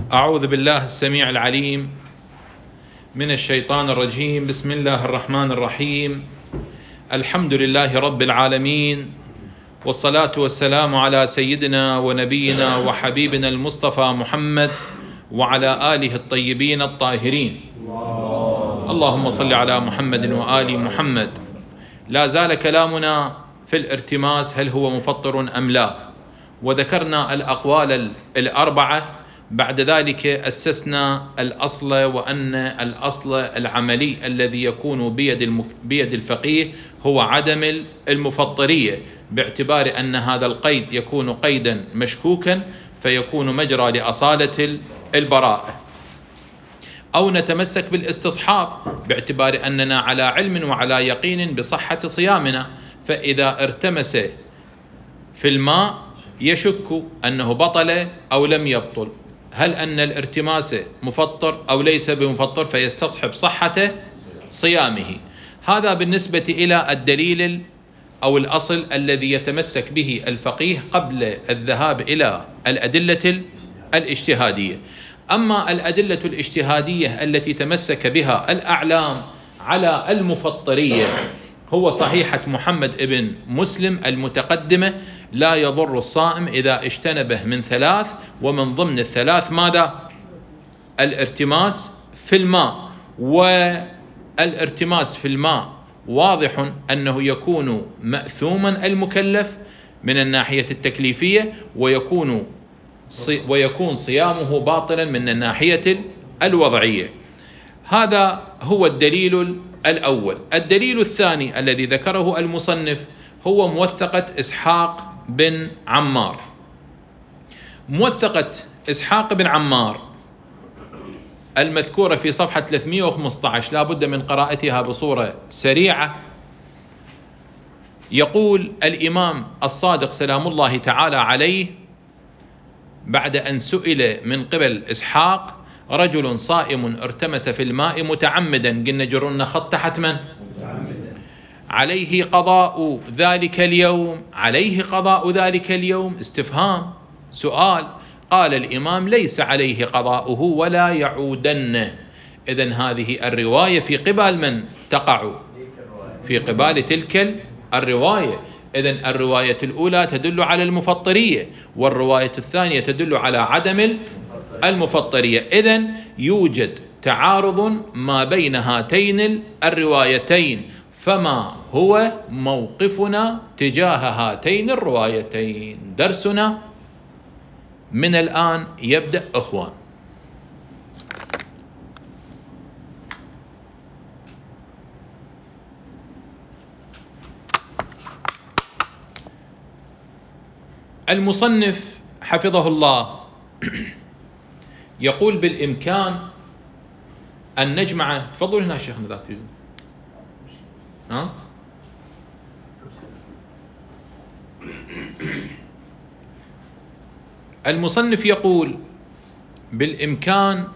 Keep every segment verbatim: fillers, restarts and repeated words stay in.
أعوذ بالله السميع العليم من الشيطان الرجيم. بسم الله الرحمن الرحيم. الحمد لله رب العالمين، والصلاة والسلام على سيدنا ونبينا وحبيبنا المصطفى محمد وعلى آله الطيبين الطاهرين. اللهم صل على محمد وآل محمد. لا زال كلامنا في الارتماس، هل هو مفطر أم لا؟ وذكرنا الأقوال الأربعة. بعد ذلك أسسنا الأصل، وأن الأصل العملي الذي يكون بيد بيد الفقيه هو عدم المفطرية، باعتبار أن هذا القيد يكون قيدا مشكوكا فيكون مجرى لأصالة البراءة، أو نتمسك بالاستصحاب باعتبار أننا على علم وعلى يقين بصحة صيامنا، فإذا ارتمس في الماء يشك أنه بطل أو لم يبطل، هل أن الارتماس مفطر أو ليس بمفطر، فيستصحب صحة صيامه. هذا بالنسبة إلى الدليل أو الأصل الذي يتمسك به الفقيه قبل الذهاب إلى الأدلة الاجتهادية. أما الأدلة الاجتهادية التي تمسك بها الأعلام على المفطرية هو صحيحة محمد ابن مسلم المتقدمة: لا يضر الصائم إذا اجتنبه من ثلاث، ومن ضمن الثلاث ماذا؟ الارتماس في الماء. والارتماس في الماء واضح أنه يكون مأثوما المكلف من الناحية التكليفية، ويكون ويكون صيامه باطلا من الناحية الوضعية. هذا هو الدليل الأول. الدليل الثاني الذي ذكره المصنف هو موثقة إسحاق بن عمار. موثقة إسحاق بن عمار المذكورة في صفحة ثلاثمئة وخمسة عشر، لا بد من قراءتها بصورة سريعة. يقول الإمام الصادق سلام الله تعالى عليه بعد أن سئل من قبل إسحاق: رجل صائم ارتمس في الماء متعمدا، قلنا جرنا خط تحت من؟ عليه قضاء ذلك اليوم. عليه قضاء ذلك اليوم استفهام سؤال. قال الإمام: ليس عليه قضاؤه ولا يعودن. إذن هذه الرواية في قبال من تقع؟ في قبال تلك الرواية. إذن الرواية الأولى تدل على المفطرية، والرواية الثانية تدل على عدم المفطرية. إذن يوجد تعارض ما بين هاتين الروايتين، فما هو موقفنا تجاه هاتين الروايتين؟ درسنا من الآن يبدأ أخوان. المصنف حفظه الله يقول: بالإمكان أن نجمع. تفضلوا هنا شيخنا ذاك. ها؟ المصنف يقول: بالإمكان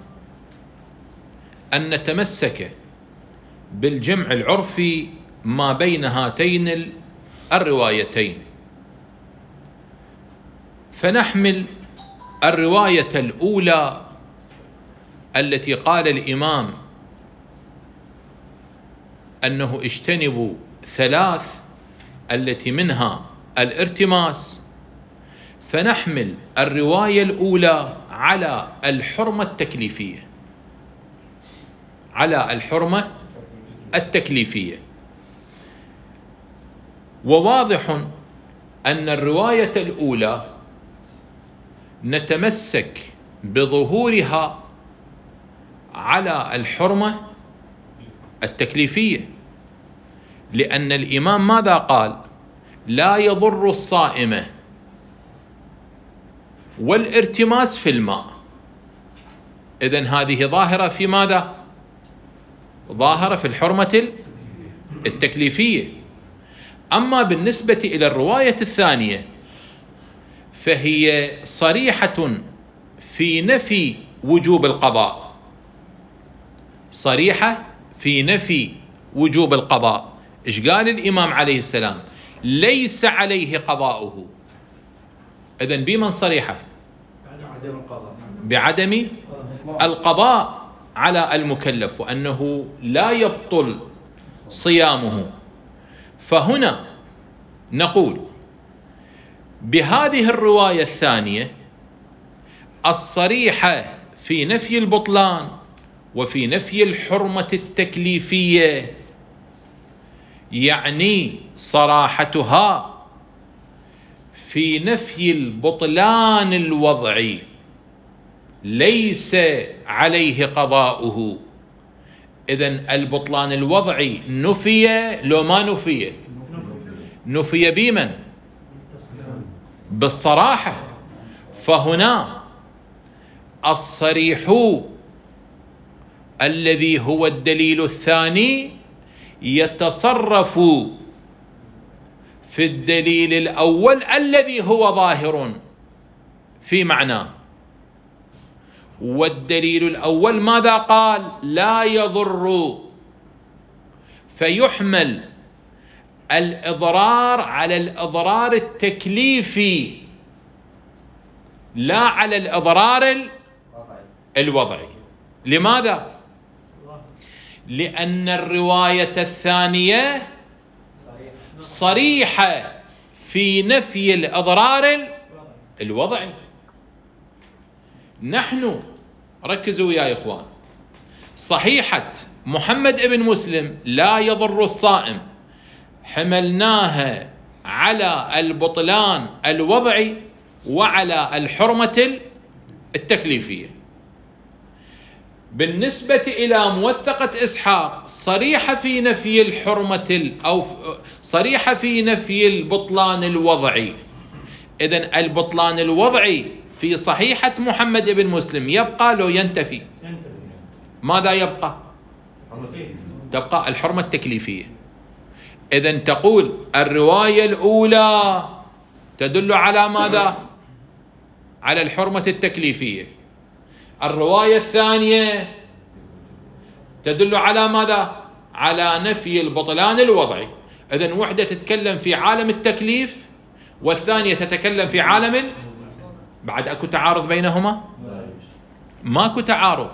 أن نتمسك بالجمع العرفي ما بين هاتين الروايتين، فنحمل الرواية الأولى التي قال الإمام أنه اجتنبوا ثلاث، التي منها الارتماس، فنحمل الرواية الأولى على الحرمة التكليفية، على الحرمة التكليفية. وواضح أن الرواية الأولى نتمسك بظهورها على الحرمة التكليفية، لأن الإمام ماذا قال؟ لا يضر الصائم والارتماس في الماء. إذن هذه ظاهرة في ماذا؟ ظاهرة في الحرمة التكليفية. أما بالنسبة إلى الرواية الثانية فهي صريحة في نفي وجوب القضاء، صريحة في نفي وجوب القضاء. إيش قال الإمام عليه السلام؟ ليس عليه قضاؤه. إذن بمن صريحة؟ بعدم القضاء على المكلف وأنه لا يبطل صيامه. فهنا نقول بهذه الرواية الثانية الصريحة في نفي البطلان وفي نفي الحرمة التكليفية، يعني صراحتها في نفي البطلان الوضعي ليس عليه قضاؤه. إذن البطلان الوضعي نفي لو ما نفي؟ نفي بمن؟ بالصراحة. فهنا الصريح الذي هو الدليل الثاني يتصرف في الدليل الأول الذي هو ظاهر في معناه. والدليل الأول ماذا قال؟ لا يضر، فيحمل الإضرار على الإضرار التكليفي لا على الإضرار الوضعي. لماذا؟ لأن الرواية الثانية صريحة في نفي الإضرار الوضعي. نحن ركزوا وياي إخوان، صحيحة محمد ابن مسلم لا يضر الصائم حملناها على البطلان الوضعي وعلى الحرمة التكليفية. بالنسبة إلى موثقة إسحاق صريحة في نفي الحرمة أو صريحة في نفي البطلان الوضعي. إذن البطلان الوضعي في صحيحة محمد بن مسلم يبقى لو ينتفي؟ ماذا يبقى؟ تبقى الحرمة التكليفية. إذن تقول الرواية الأولى تدل على ماذا؟ على الحرمة التكليفية. الرواية الثانية تدل على ماذا؟ على نفي البطلان الوضعي. إذن وحدة تتكلم في عالم التكليف والثانية تتكلم في عالم ال... بعد أكو تعارض بينهما؟ ماكو تعارض،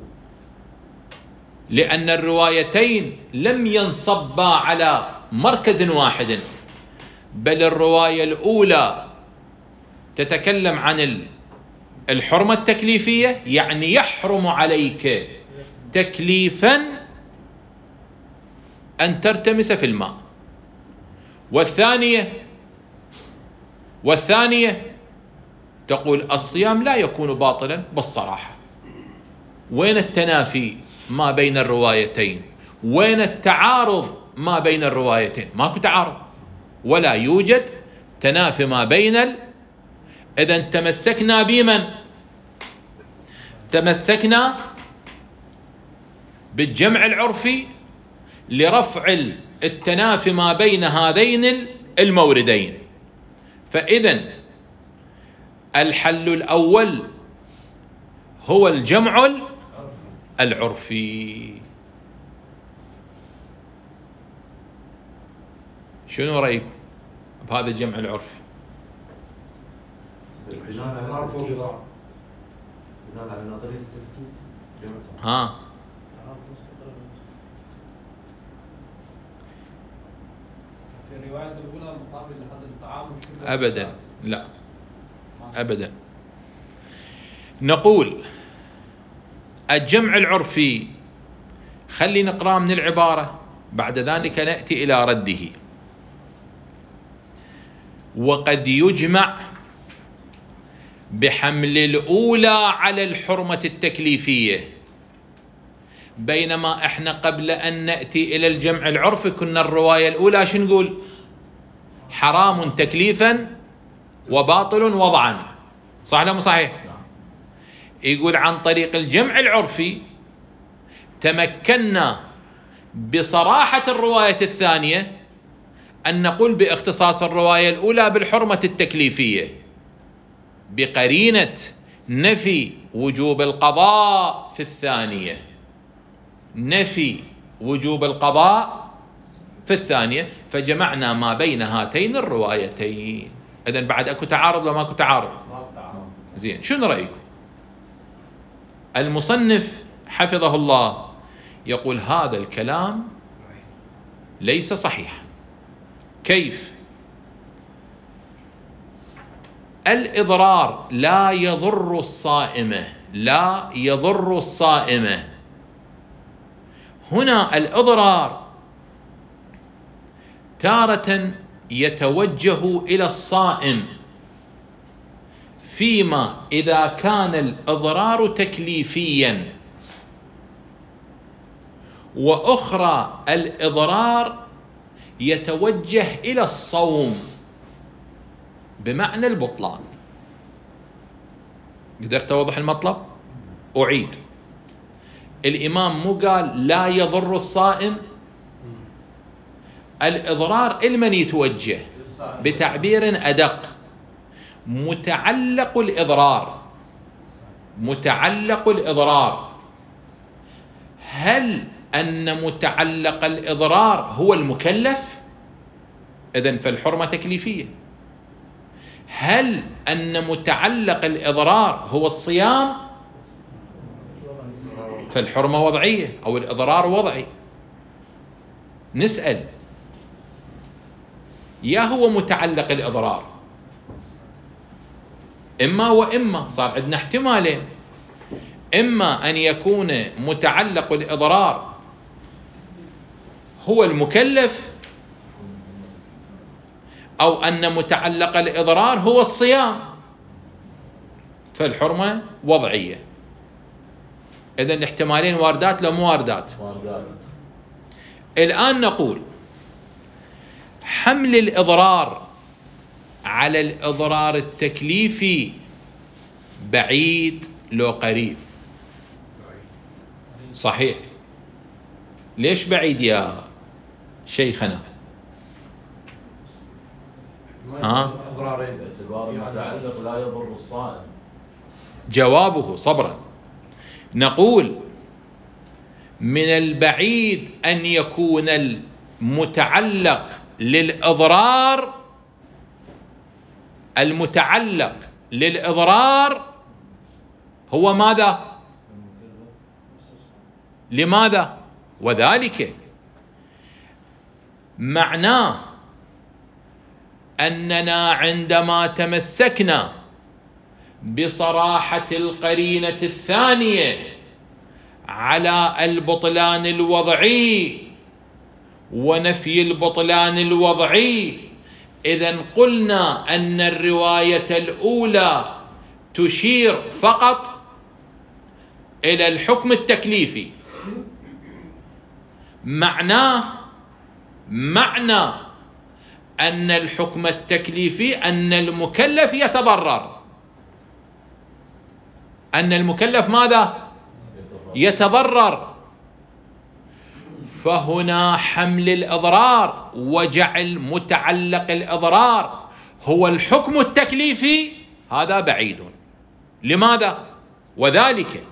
لأن الروايتين لم ينصبا على مركز واحد، بل الرواية الأولى تتكلم عن الحرمة التكليفية، يعني يحرم عليك تكليفا أن ترتمس في الماء. والثانية والثانية تقول الصيام لا يكون باطلا بالصراحة. وين التنافي ما بين الروايتين؟ وين التعارض ما بين الروايتين؟ ماكو تعارض ولا يوجد تنافي ما بين ال... إذن تمسكنا بمن؟ تمسكنا بالجمع العرفي لرفع التنافي ما بين هذين الموردين. فإذن الحل الأول هو الجمع العرفي. شنو رأيكم بهذا الجمع العرفي؟ ها في الرواية الأولى مقابل لهذا الطعام أبدا لا أبدا. نقول الجمع العرفي خلي نقرأ من العبارة بعد ذلك نأتي إلى رده. وقد يجمع بحمل الأولى على الحرمة التكليفية، بينما احنا قبل أن نأتي إلى الجمع العرفي كنا الرواية الأولى شو نقول؟ حرام تكليفا وباطل وضعا، صح ولا مو صحيح؟ يقول عن طريق الجمع العرفي تمكنا بصراحة الرواية الثانية أن نقول باختصاص الرواية الأولى بالحرمة التكليفية بقرينة نفي وجوب القضاء في الثانية، نفي وجوب القضاء في الثانية، فجمعنا ما بين هاتين الروايتين. إذن بعد أكو تعارض ولا ماكو تعارض؟ زين، شنو رأيكم؟ المصنف حفظه الله يقول هذا الكلام ليس صحيحا. كيف؟ الإضرار لا يضر الصائمة، لا يضر الصائمة. هنا الإضرار تارة يتوجه إلى الصائم، فيما إذا كان الإضرار تكليفيا، وأخرى الإضرار يتوجه إلى الصوم بمعنى البطلان. قدرت أوضح المطلب؟ أعيد. الإمام مو قال لا يضر الصائم؟ الإضرار لمن يتوجه؟ بتعبير أدق، متعلق الإضرار، متعلق الإضرار. هل أن متعلق الإضرار هو المكلف؟ إذن فالحرمة تكليفية. هل أن متعلق الإضرار هو الصيام؟ فالحرمة وضعية أو الإضرار وضعي. نسأل، يا هو متعلق الإضرار إما وإما، صار عندنا احتمالين، إما أن يكون متعلق الإضرار هو المكلف، أو أن متعلق الإضرار هو الصيام، فالحرمة وضعية. إذن الاحتمالين واردات لو مو واردات؟ واردات. الآن نقول حمل الإضرار على الإضرار التكليفي بعيد لو قريب؟ صحيح. ليش بعيد يا شيخنا؟ ها؟ المتعلق لا يضر الصائم. جوابه صبرا، نقول من البعيد أن يكون المتعلق للإضرار، المتعلق للإضرار هو ماذا؟ لماذا؟ وذلك معناه أننا عندما تمسكنا بصراحة القرينة الثانية على البطلان الوضعي ونفي البطلان الوضعي، إذن قلنا أن الرواية الأولى تشير فقط إلى الحكم التكليفي. معناه معنى أن الحكم التكليفي أن المكلف يتضرر، أن المكلف ماذا؟ يتضرر. فهنا حمل الإضرار وجعل متعلق الإضرار هو الحكم التكليفي هذا بعيد. لماذا؟ وذلك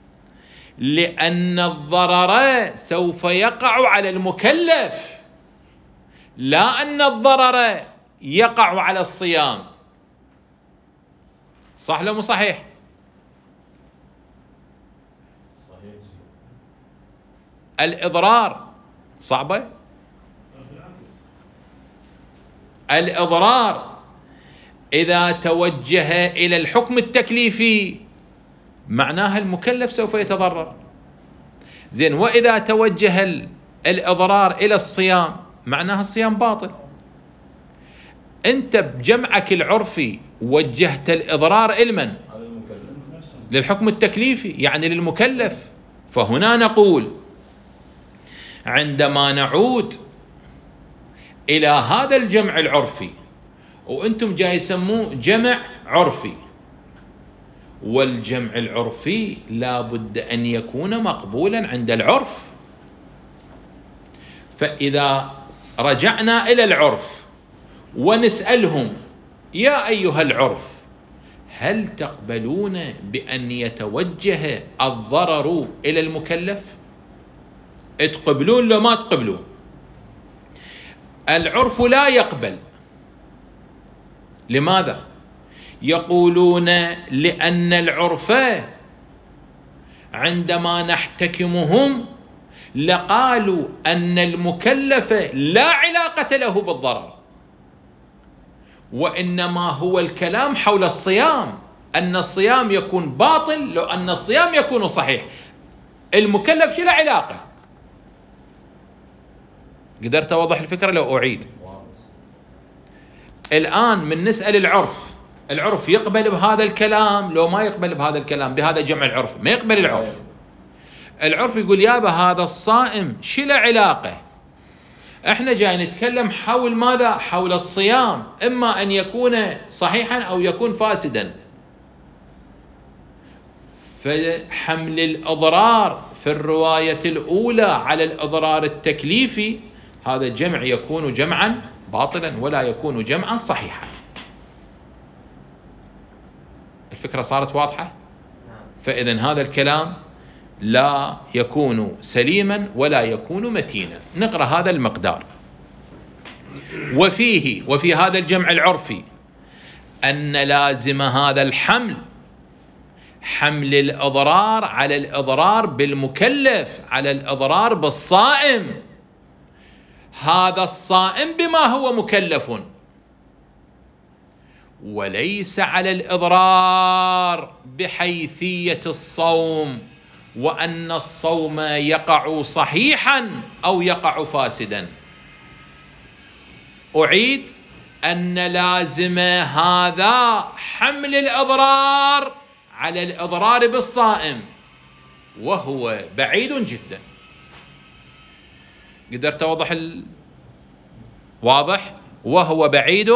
لأن الضرر سوف يقع على المكلف، لا أن الضرر يقع على الصيام. صح لو مو صحيح؟ صحيح. الإضرار صعبة. الإضرار إذا توجه إلى الحكم التكليفي معناها المكلف سوف يتضرر. زين، وإذا توجه الإضرار إلى الصيام معناها الصيام باطل. أنت بجمعك العرفي وجهت الإضرار إلمن؟ للحكم التكليفي، يعني للمكلف. فهنا نقول عندما نعود إلى هذا الجمع العرفي، وأنتم جاي يسموه جمع عرفي، والجمع العرفي لا بد أن يكون مقبولا عند العرف. فإذا رجعنا إلى العرف ونسألهم يا أيها العرف هل تقبلون بأن يتوجه الضرر إلى المكلف؟ تقبلون لو ما تقبلون؟ العرف لا يقبل. لماذا؟ يقولون لأن العرف عندما نحتكمهم لقالوا أن المكلف لا علاقة له بالضرر، وإنما هو الكلام حول الصيام، أن الصيام يكون باطل لو أن الصيام يكون صحيح. المكلف شو له علاقة؟ قدرت أوضح الفكرة لو أعيد؟ الآن من نسأل العرف، العرف يقبل بهذا الكلام لو ما يقبل بهذا الكلام؟ بهذا جمع العرف ما يقبل العرف. العرف يقول يابا هذا الصائم شو له علاقة؟ احنا جاي نتكلم حول ماذا؟ حول الصيام، اما ان يكون صحيحا او يكون فاسدا. فحمل الاضرار في الرواية الاولى على الاضرار التكليفي هذا الجمع يكون جمعا باطلا ولا يكون جمعا صحيحا. الفكرة صارت واضحة؟ فإذن هذا الكلام لا يكون سليما ولا يكون متينا. نقرأ هذا المقدار. وفيه وفي هذا الجمع العرفي أن لازم هذا الحمل حمل الإضرار على الإضرار بالمكلف، على الإضرار بالصائم. هذا الصائم بما هو مكلف، وليس على الإضرار بحيثية الصوم، وأن الصوم يقع صحيحا أو يقع فاسدا. أعيد أن لازم هذا حمل الإضرار على الإضرار بالصائم، وهو بعيد جدا. قدرت أوضح ال... واضح؟ وهو بعيد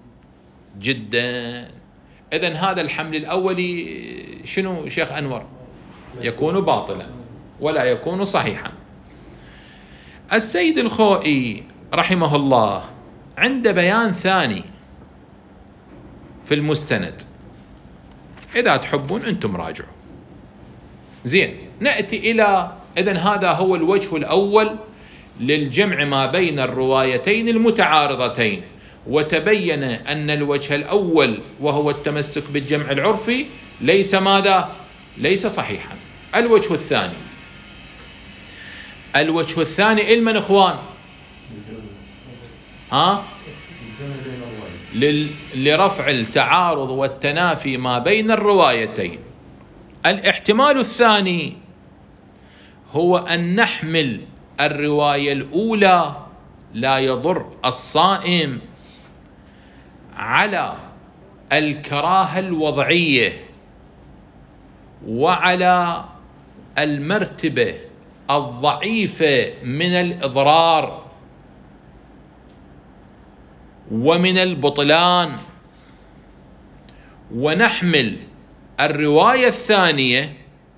جدا. إذن هذا الحمل الأولي شنو شيخ أنور؟ يكون باطلا ولا يكون صحيحا. السيد الخوئي رحمه الله عند بيان ثاني في المستند، إذا تحبون أنتم راجعوا. زين، نأتي إلى إذن هذا هو الوجه الأول للجمع ما بين الروايتين المتعارضتين، وتبين أن الوجه الأول وهو التمسك بالجمع العرفي ليس ماذا؟ ليس صحيحا. الوجه الثاني، الوجه الثاني المن إخوان؟ ها؟ لرفع التعارض والتنافي ما بين الروايتين. الاحتمال الثاني هو أن نحمل الرواية الأولى لا يضر الصائم على الكراهة الوضعية وعلى المرتبة الضعيفة من الإضرار ومن البطلان، ونحمل الرواية الثانية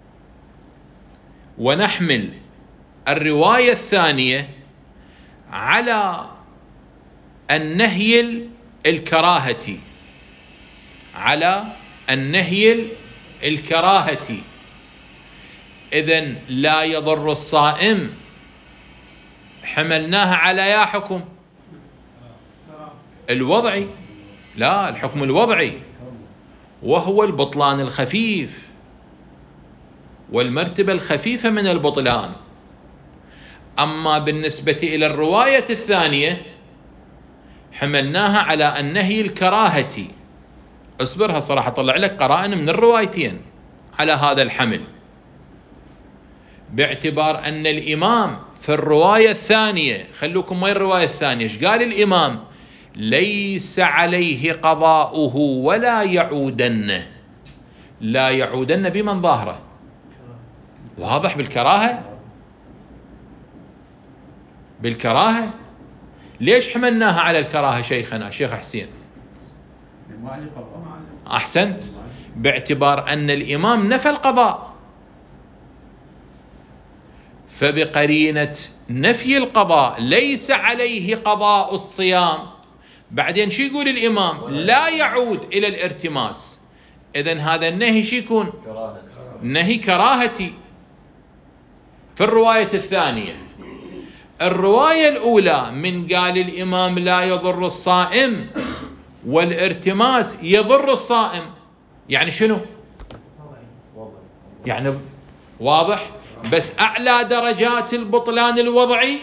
ونحمل الرواية الثانية على النهي الكراهة، على النهي الكراهة. إذن لا يضر الصائم حملناها على يا حكم الوضعي، لا الحكم الوضعي، وهو البطلان الخفيف والمرتبة الخفيفة من البطلان. أما بالنسبة إلى الرواية الثانية حملناها على النهي الكراهة. اصبرها صراحة طلع لك قرائن من الروايتين على هذا الحمل، باعتبار أن الإمام في الرواية الثانية، خلوكم وين الرواية الثانية ايش قال الإمام؟ ليس عليه قضاؤه ولا يعودن. لا يعودن بمن ظاهره؟ واضح بالكراهة، بالكراهة. ليش حملناها على الكراهة شيخنا شيخ حسين؟ أحسنت، باعتبار أن الإمام نفى القضاء، فبقرينة نفي القضاء ليس عليه قضاء الصيام. بعدين شو يقول الإمام؟ لا يعود إلى الارتماس. إذن هذا النهي شو يكون؟ نهي كراهتي في الرواية الثانية. الرواية الأولى من قال الإمام لا يضر الصائم والارتماس يضر الصائم، يعني شنو؟ يعني واضح؟ بس أعلى درجات البطلان الوضعي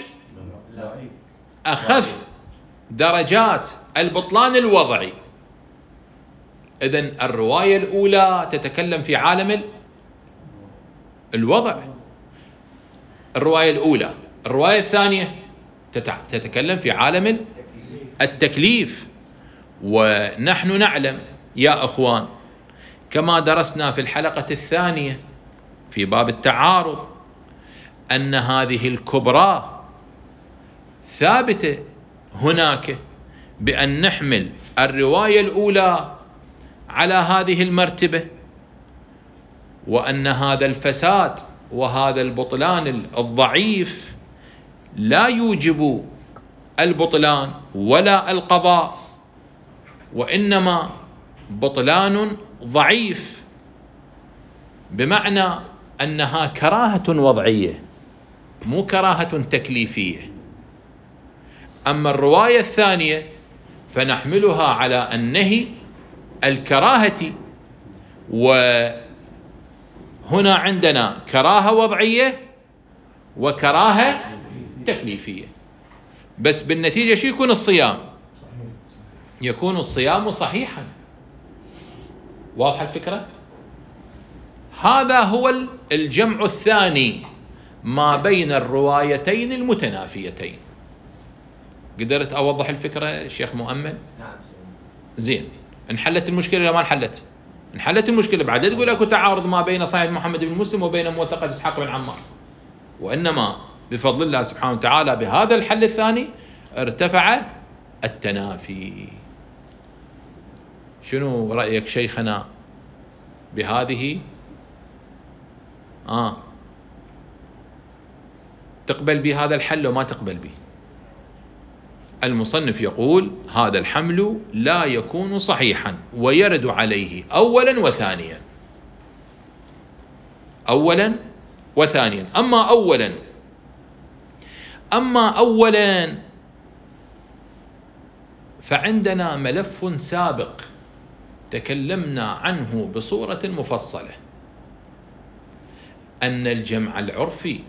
أخف درجات البطلان الوضعي. إذن الرواية الأولى تتكلم في عالم الوضع، الرواية الأولى. الرواية الثانية تتكلم في عالم التكليف. ونحن نعلم يا أخوان كما درسنا في الحلقة الثانية في باب التعارض أن هذه الكبرى ثابتة هناك، بأن نحمل الرواية الأولى على هذه المرتبة، وأن هذا الفساد وهذا البطلان الضعيف لا يوجب البطلان ولا القضاء، وإنما بطلان ضعيف، بمعنى أنها كراهة وضعية مو كراهة تكليفية. أما الرواية الثانية فنحملها على النهي الكراهة، وهنا عندنا كراهة وضعية وكراهة تكليفية. بس بالنتيجة شو يكون الصيام؟ يكون الصيام صحيحا. واضحة الفكرة؟ هذا هو الجمع الثاني ما بين الروايتين المتنافيتين. قدرت أوضح الفكرة شيخ مؤمن؟ نعم. زين. انحلت المشكلة ولا ما انحلت؟ انحلت المشكلة. بعد تقول اكو تعارض ما بين صحيح محمد بن مسلم وبين موثقة إسحاق بن عمار، وإنما بفضل الله سبحانه وتعالى بهذا الحل الثاني ارتفع التنافي. شنو رأيك شيخنا بهذه؟ آه تقبل بهذا الحل وما تقبل به؟ المصنف يقول هذا الحمل لا يكون صحيحا ويرد عليه أولا وثانيا. أولا وثانيا. أما أولا أما أولا فعندنا ملف سابق تكلمنا عنه بصورة مفصلة، أن الجمع العرفي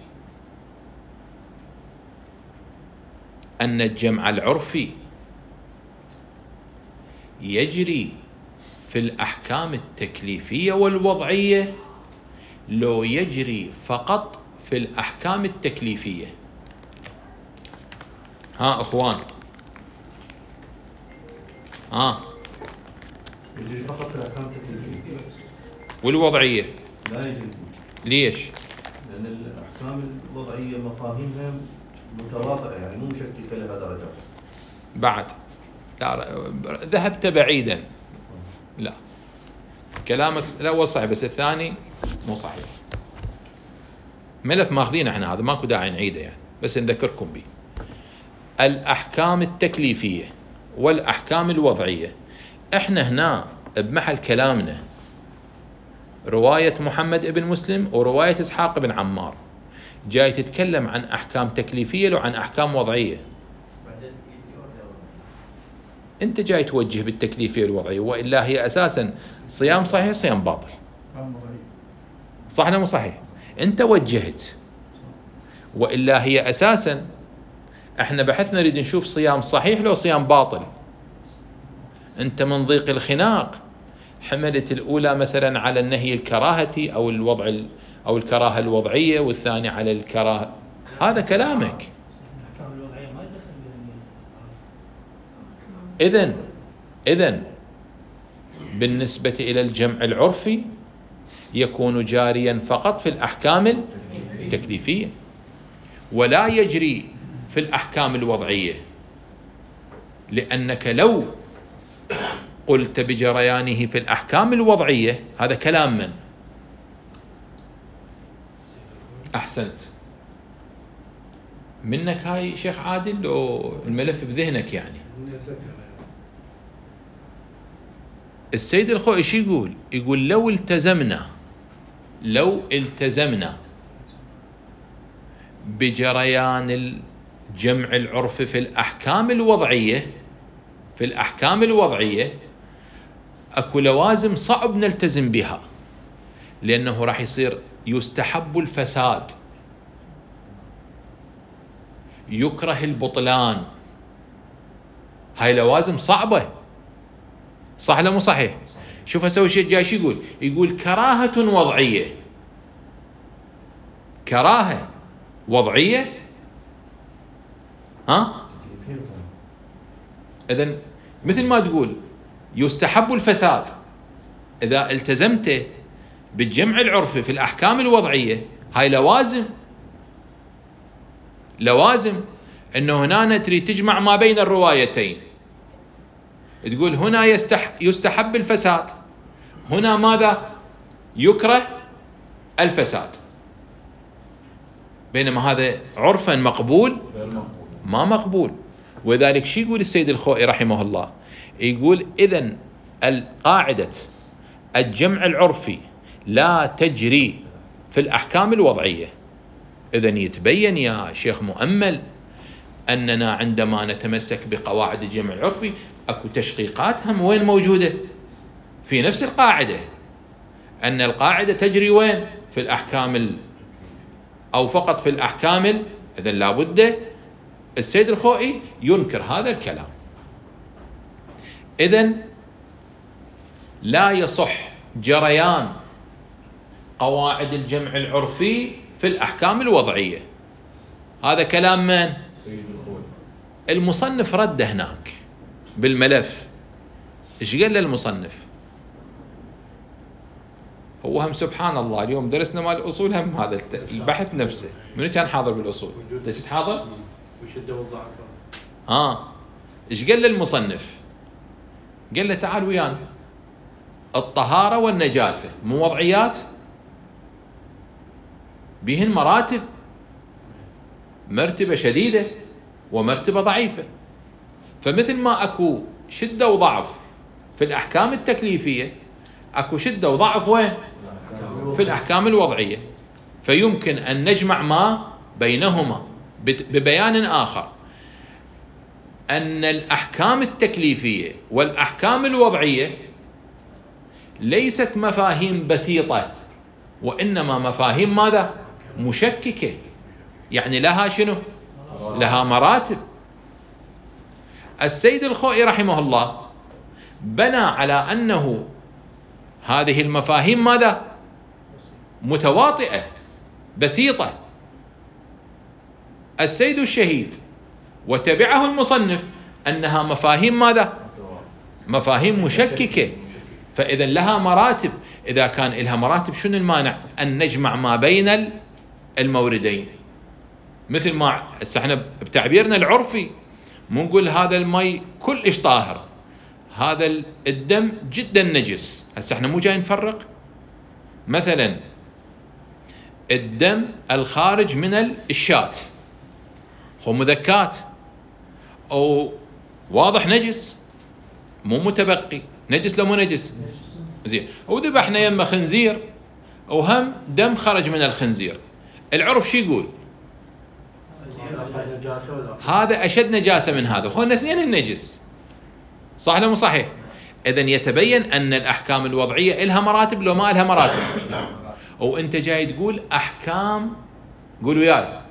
أن الجمع العرفي يجري في الأحكام التكليفية والوضعية لو يجري فقط في الأحكام التكليفية. ها أخوان، ها يجري فقط في الأحكام التكليفية والوضعية لا يجري. ليش؟ لأن الأحكام الوضعية مفاهيمها متواطئة، يعني مو مشككة لها درجات. بعد لا ذهبت بعيدا. لا كلامك الأول صحيح بس الثاني مو صحيح. ملف ماخذينه احنا، هذا ماكو داعي نعيده يعني، بس نذكركم به. الأحكام التكليفية والأحكام الوضعية، احنا هنا بمحل كلامنا رواية محمد ابن مسلم ورواية إسحاق بن عمار، جاي تتكلم عن أحكام تكليفية لو عن أحكام وضعية. أنت جاي توجه بالتكليفية الوضعية، وإلا هي أساسا صيام صحيح صيام باطل. صح ولا مو صحيح؟ أنت وجهت، وإلا هي أساسا احنا بحثنا نريد نشوف صيام صحيح لو صيام باطل. أنت من ضيق الخناق حملت الأولى مثلا على النهي الكراهتي أو الوضع أو الكراهة الوضعية، والثاني على الكراهة. هذا كلامك. إذن إذن بالنسبة إلى الجمع العرفي يكون جاريا فقط في الأحكام التكليفية، ولا يجري في الأحكام الوضعية، لأنك لو قلت بجريانه في الأحكام الوضعية هذا كلام من؟ أحسنت منك هاي شيخ عادل، لو الملف بذهنك يعني. السيد الخوئي شو يقول؟ يقول لو التزمنا لو التزمنا بجريان الجمع العرفي في الأحكام الوضعية في الأحكام الوضعية أكو لوازم صعب نلتزم بها، لأنه راح يصير يستحب الفساد، يكره البطلان. هاي لوازم صعبة، صح ولا مو صحيح؟ شوف هسه شيء جاي شو يقول؟ يقول كراهة وضعية. كراهة وضعية، ها؟ إذن مثل ما تقول يستحب الفساد، إذا التزمت بالجمع العرفي في الأحكام الوضعية، هاي لوازم. لوازم أنه هنا تريد تجمع ما بين الروايتين، تقول هنا يستح يستحب الفساد، هنا ماذا؟ يكره الفساد. بينما هذا عرفا مقبول؟ ما مقبول. وذلك شي يقول السيد الخوئي رحمه الله؟ يقول إذن القاعدة الجمع العرفي لا تجري في الأحكام الوضعية. إذن يتبين يا شيخ مؤمل أننا عندما نتمسك بقواعد الجمع العرفي أكو تشقيقات هم وين موجودة؟ في نفس القاعدة، أن القاعدة تجري وين؟ في الأحكام ال... أو فقط في الأحكام ال... إذن لابد السيد الخوئي ينكر هذا الكلام. إذن لا يصح جريان قواعد الجمع العرفي في الأحكام الوضعية. هذا كلام من؟ المصنف رد هناك بالملف. إيش قال المصنف؟ هو هم سبحان الله اليوم درسنا مال الأصول هم هذا البحث نفسه. منو كان حاضر بالأصول؟ أنت كنت حاضر؟ وشدة والضعف. آه إيش قال المصنف؟ قال له تعال ويانا، الطهارة والنجاسة مو وضعيات؟ بهن مراتب، مرتبة شديدة ومرتبة ضعيفة. فمثل ما أكو شدة وضعف في الأحكام التكليفية، أكو شدة وضعف وين؟ في الأحكام الوضعية. فيمكن أن نجمع ما بينهما ببيان آخر، أن الأحكام التكليفية والأحكام الوضعية ليست مفاهيم بسيطة، وإنما مفاهيم ماذا؟ مشككة. يعني لها شنو؟ لها مراتب. السيد الخوئي رحمه الله بنى على أنه هذه المفاهيم ماذا؟ متواطئة بسيطة. السيد الشهيد وتبعه المصنف أنها مفاهيم ماذا؟ مفاهيم مشككة. فإذا لها مراتب. إذا كان لها مراتب شنو المانع أن نجمع ما بين الموردين؟ مثل ما احنا بتعبيرنا العرفي مو نقول هذا المي كلش طاهر، هذا الدم جدا نجس. هسه احنا مو جاي نفرق. مثلا الدم الخارج من الشاة هو مذكات او واضح نجس، مو متبقي، نجس لو مو نجس؟ زين. وذبحنا يم خنزير وهم دم خرج من الخنزير، العرف شو يقول؟ هذا أشد نجاسة من هذا، هون اثنين النجس، صح ولا مو صحيح؟ إذن يتبين أن الأحكام الوضعية إلها مراتب لو ما إلها مراتب. وأنت جاي تقول أحكام، قول وياي،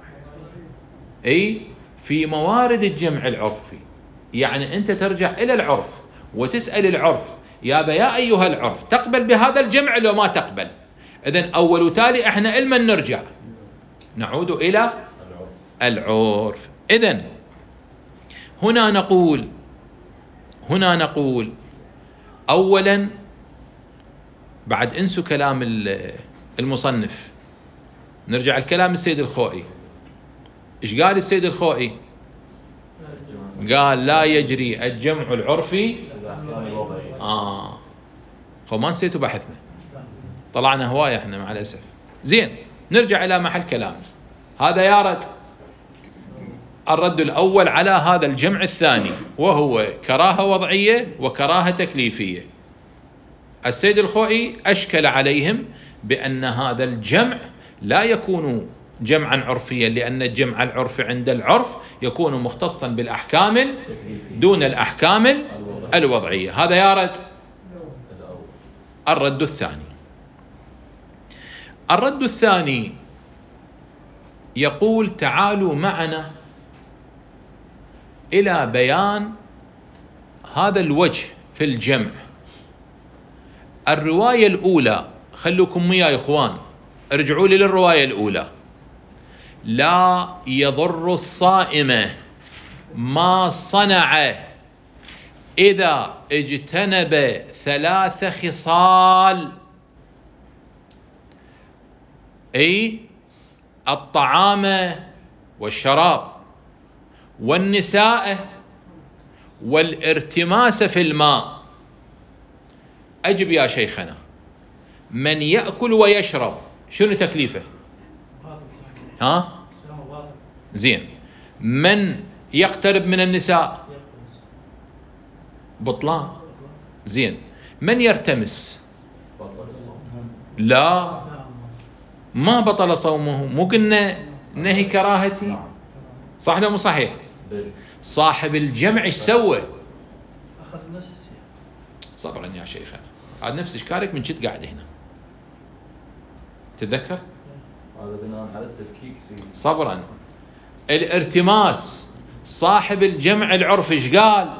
أي في موارد الجمع العرفي. يعني أنت ترجع إلى العرف وتسأل العرف يا يا أيها العرف تقبل بهذا الجمع لو ما تقبل؟ إذن أول وتالي إحنا إلما نرجع نعود إلى العرف. إذن هنا نقول هنا نقول أولا، بعد انسوا كلام المصنف، نرجع الكلام السيد الخوئي. إيش قال السيد الخوئي؟ قال لا يجري الجمع العرفي. آه خو ما نسيتوا بحثنا، طلعنا هواية احنا مع الأسف. زين، نرجع إلى محل كلام. هذا يا رد الرد الأول على هذا الجمع الثاني، وهو كراهة وضعية وكراهة تكليفية. السيد الخوئي أشكل عليهم بأن هذا الجمع لا يكون جمعا عرفيا، لأن الجمع العرفي عند العرف يكون مختصا بالأحكام دون الأحكام الوضعية. هذا يا رد الرد الثاني. الرد الثاني يقول تعالوا معنا إلى بيان هذا الوجه في الجمع. الرواية الأولى، خلوكم وياي يا إخوان، ارجعوا لي للرواية الأولى: لا يضر الصائم ما صنع إذا اجتنب ثلاث خصال، أي الطعام والشراب والنساء والارتماس في الماء. أجب يا شيخنا، من يأكل ويشرب شنو تكليفه؟ ها؟ زين. من يقترب من النساء؟ بطلان. زين. من يرتمس؟ لا، ما بطل صومه. مو قلنا نهي كراهتي؟ صح ولا مو صحيح؟ صاحب الجمع ايش سوى؟ اخذ نفس السياق. صبرا يا شيخنا، هذا نفس اشكالك من جد قاعد هنا. تتذكر؟ هذا بناء على التفكيك سيدي. صبرا. الارتماس صاحب الجمع العرف ايش قال؟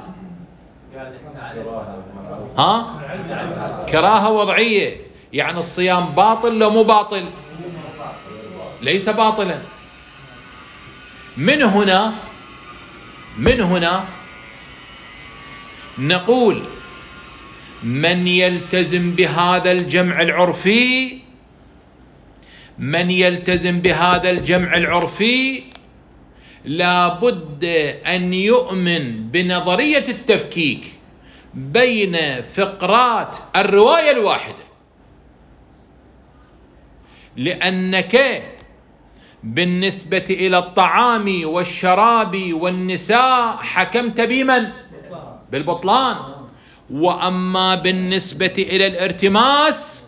ها؟ كراهة وضعية. يعني الصيام باطل لو مو باطل؟ ليس باطلا. من هنا من هنا نقول من يلتزم بهذا الجمع العرفي من يلتزم بهذا الجمع العرفي لابد أن يؤمن بنظرية التفكيك بين فقرات الرواية الواحدة، لأنك بالنسبة إلى الطعام والشراب والنساء حكمت بمن؟ بالبطلان. وأما بالنسبة إلى الارتماس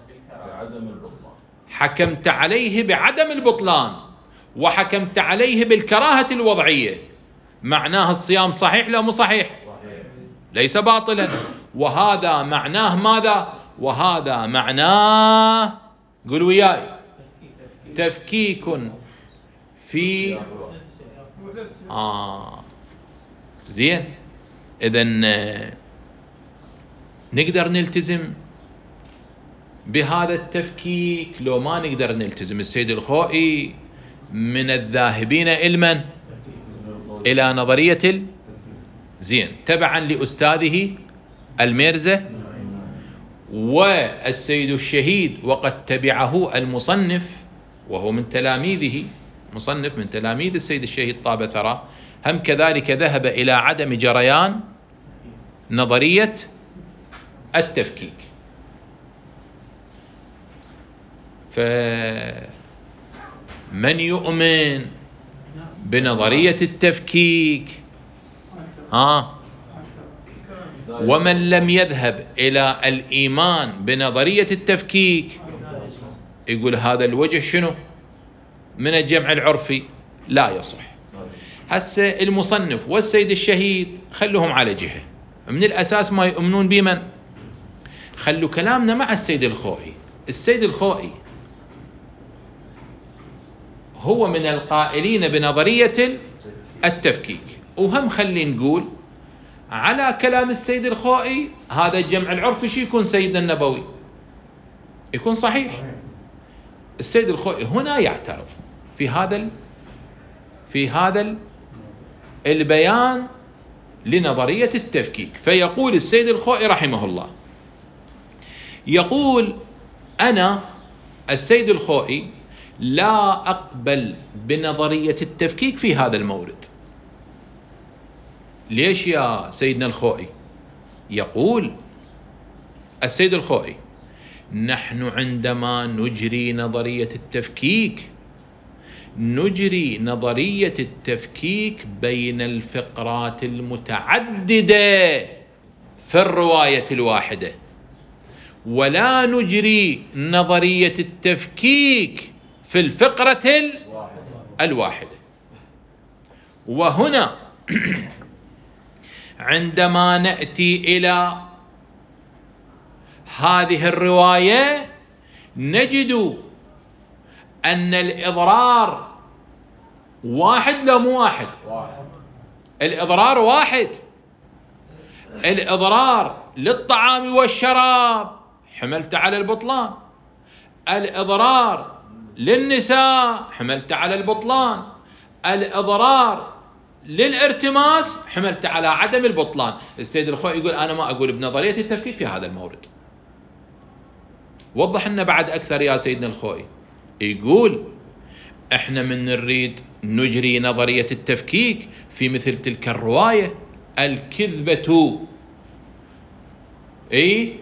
حكمت عليه بعدم البطلان، وحكمت عليه بالكراهة الوضعية. معناه الصيام صحيح لا مو صحيح؟ ليس باطلا. وهذا معناه ماذا؟ وهذا معناه، قل وياي، تفكيك في آه زين. إذن نقدر نلتزم بهذا التفكيك لو ما نقدر نلتزم؟ السيد الخوئي من الذاهبين إلمن إلى نظرية ال... زين، تبعا لأستاذه الميرزة والسيد الشهيد، وقد تبعه المصنف وهو من تلاميذه، مصنف من تلاميذ السيد الشهيد طاب ثراه، هم كذلك ذهب إلى عدم جريان نظرية التفكيك. فمن يؤمن بنظرية التفكيك ها ومن لم يذهب إلى الإيمان بنظرية التفكيك يقول هذا الوجه شنو من الجمع العرفي لا يصح. هسه المصنف والسيد الشهيد خلوهم على جهة، من الأساس ما يؤمنون بمن؟ خلوا كلامنا مع السيد الخوئي. السيد الخوئي هو من القائلين بنظرية التفكيك، وهم خلي نقول على كلام السيد الخوئي هذا الجمع العرفي شي يكون سيدنا النبوي يكون صحيح. السيد الخوئي هنا يعترف في هذا في هذا البيان لنظرية التفكيك، فيقول السيد الخوئي رحمه الله، يقول أنا السيد الخوئي لا أقبل بنظرية التفكيك في هذا المورد. ليش يا سيدنا الخوئي؟ يقول السيد الخوئي نحن عندما نجري نظرية التفكيك نجري نظرية التفكيك بين الفقرات المتعددة في الرواية الواحدة، ولا نجري نظرية التفكيك في الفقرة الواحدة. وهنا عندما نأتي إلى هذه الرواية نجد أن الإضرار واحد لو مو واحد؟ واحد. الإضرار واحد. الإضرار للطعام والشراب حملت على البطلان، الإضرار للنساء حملت على البطلان، الإضرار للارتماس حملت على عدم البطلان. السيد الخوئي يقول أنا ما أقول بنظرية التفكيك في هذا المورد. وضح لنا بعد أكثر يا سيدنا الخوئي. يقول احنا من نريد نجري نظرية التفكيك في مثل تلك الرواية: الكذبة اي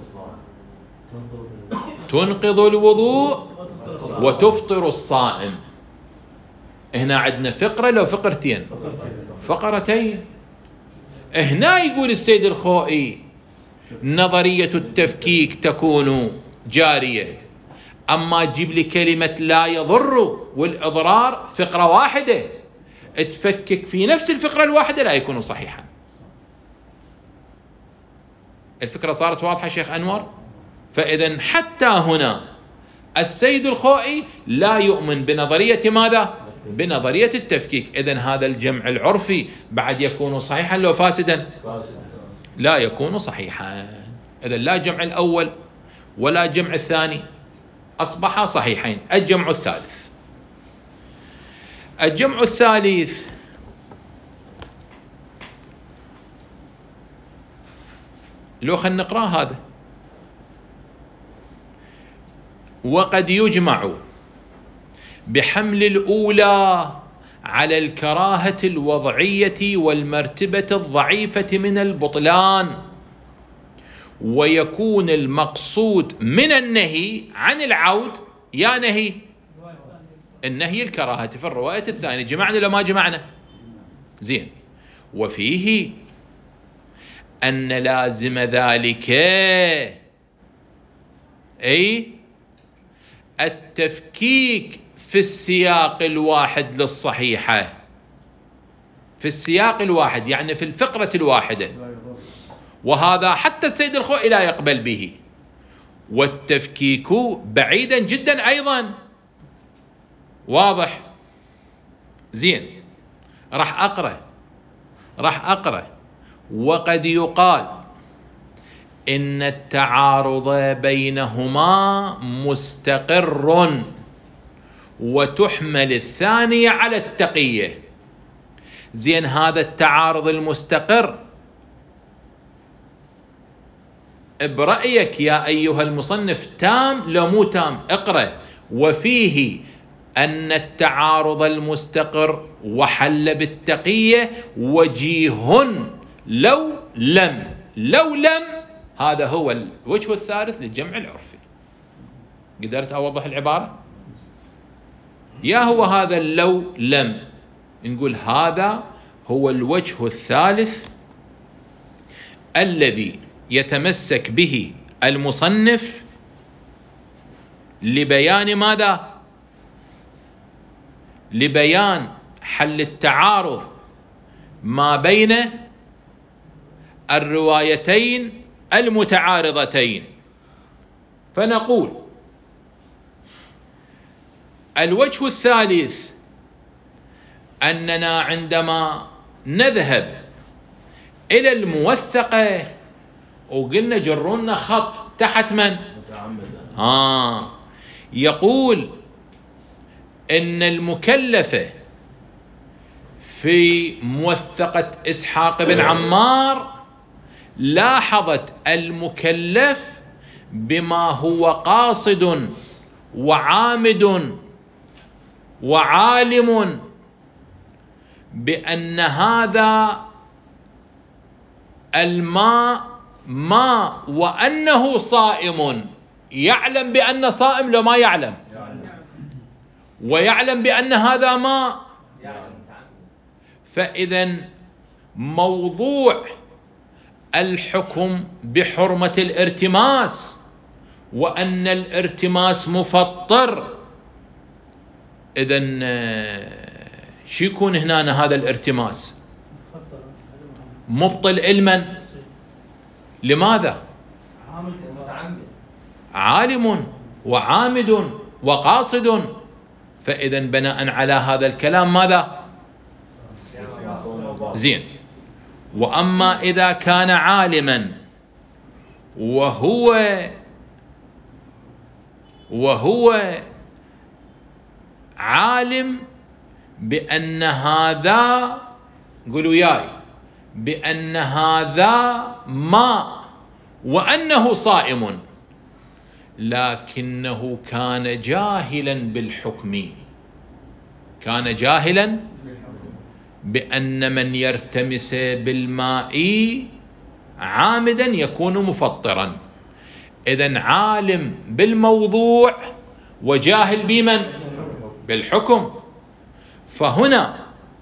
تنقض الوضوء وتفطر الصائم. هنا عندنا فقرة لو فقرتين؟ فقرتين. هنا يقول السيد الخوئي نظرية التفكيك تكون جارية، أما تجيب لي كلمة لا يضر والإضرار فقرة واحدة تفكك في نفس الفقرة الواحدة لا يكون صحيحا. الفكرة صارت واضحة شيخ أنور؟ فإذا حتى هنا السيد الخوئي لا يؤمن بنظرية ماذا؟ بنظرية التفكيك. إذن هذا الجمع العرفي بعد يكون صحيحا لو فاسدا؟ لا يكون صحيحا. إذن لا جمع الأول ولا جمع الثاني أصبحا صحيحين. الجمع الثالث، الجمع الثالث لو خلنا نقرأ هذا: وقد يجمع بحمل الأولى على الكراهة الوضعية والمرتبة الضعيفة من البطلان، ويكون المقصود من النهي عن العود يا نهي النهي الكراهة في الرواية الثانية. جمعنا لو ما جمعنا؟ زين. وفيه أن لازم ذلك أي التفكيك في السياق الواحد للصحيحة، في السياق الواحد يعني في الفقرة الواحدة، وهذا حتى السيد الخوئي لا يقبل به. والتفكيك بعيدا جدا أيضا. واضح؟ زين. راح أقرأ راح أقرأ وقد يقال إن التعارض بينهما مستقر وتحمل الثانية على التقية. زين، هذا التعارض المستقر برأيك يا أيها المصنف تام لو مو تام؟ اقرأ: وفيه أن التعارض المستقر وحل بالتقية وجيه لو لم لو لم هذا هو الوجه الثالث للجمع العرفي. قدرت أوضح العبارة؟ يا هو هذا لو لم، نقول هذا هو الوجه الثالث الذي يتمسك به المصنف لبيان ماذا؟ لبيان حل التعارض ما بين الروايتين المتعارضتين. فنقول الوجه الثالث أننا عندما نذهب إلى الموثقة وقلنا جرونا خط تحت من؟ آه يقول إن المكلفة في موثقة إسحاق بن عمار لاحظت المكلف بما هو قاصد وعامد وعالم بأن هذا الماء ماء وأنه صائم. يعلم بأن صائم لو ما يعلم؟ ويعلم بأن هذا ماء. فإذا موضوع الحكم بحرمة الارتماس وأن الارتماس مفطر، إذن شو يكون هنا هذا الارتماس؟ مبطل علما. لماذا؟ عالم وعامد وقاصد فإذا بناء على هذا الكلام ماذا؟ زين. وأما إذا كان عالما وهو وهو عالم بأن هذا، قولوا وياي، بأن هذا ماء وأنه صائم، لكنه كان جاهلا بالحكم، كان جاهلا بأن من يرتمس بالماء عامدا يكون مفطرا. إذن عالم بالموضوع وجاهل بمن؟ بالحكم. فهنا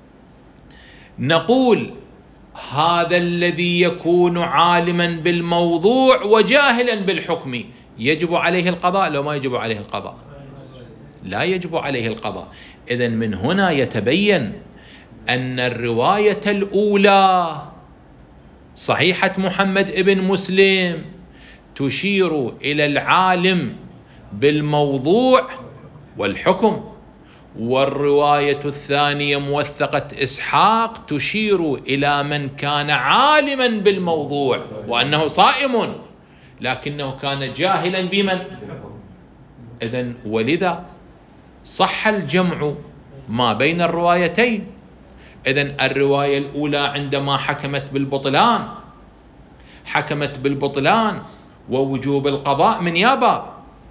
نقول هذا الذي يكون عالما بالموضوع وجاهلا بالحكم يجب عليه القضاء لو ما يجب عليه القضاء؟ لا يجب عليه القضاء. إذن من هنا يتبين أن الرواية الأولى صحيحة محمد ابن مسلم تشير إلى العالم بالموضوع والحكم، والرواية الثانية موثقة إسحاق تشير إلى من كان عالما بالموضوع وأنه صائم لكنه كان جاهلا بمن؟ إذن ولذا صح الجمع ما بين الروايتين. إذن الرواية الأولى عندما حكمت بالبطلان حكمت بالبطلان ووجوب القضاء من يا باب؟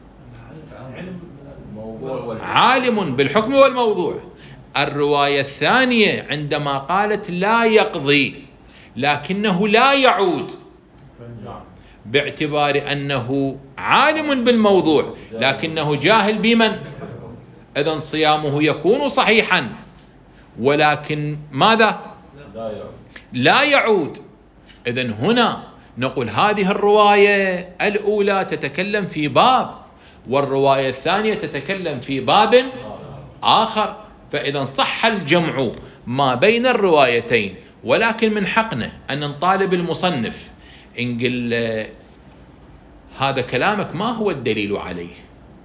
عالم بالحكم والموضوع. الرواية الثانية عندما قالت لا يقضي لكنه لا يعود باعتبار أنه عالم بالموضوع لكنه جاهل بمن؟ إذن صيامه يكون صحيحا ولكن ماذا؟ لا يعود. إذن هنا نقول هذه الرواية الأولى تتكلم في باب والرواية الثانية تتكلم في باب آخر، فإذا صح الجمع ما بين الروايتين. ولكن من حقنا أن نطالب المصنف إن قل هذا كلامك ما هو الدليل عليه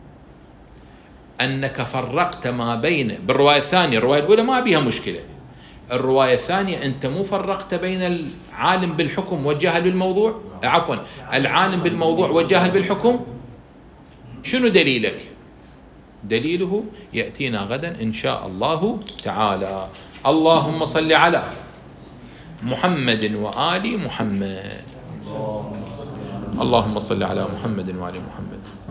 أنك فرقت ما بين بالرواية الثانية. الرواية الأولى ما بيها مشكلة، الرواية الثانية أنت مو فرقت بين العالم بالحكم والجاهل بالموضوع، عفوا العالم بالموضوع والجاهل بالحكم. شنو دليلك؟ دليله يأتينا غدا إن شاء الله تعالى. اللهم صل على محمد وآل محمد. اللهم صل على محمد وآل محمد.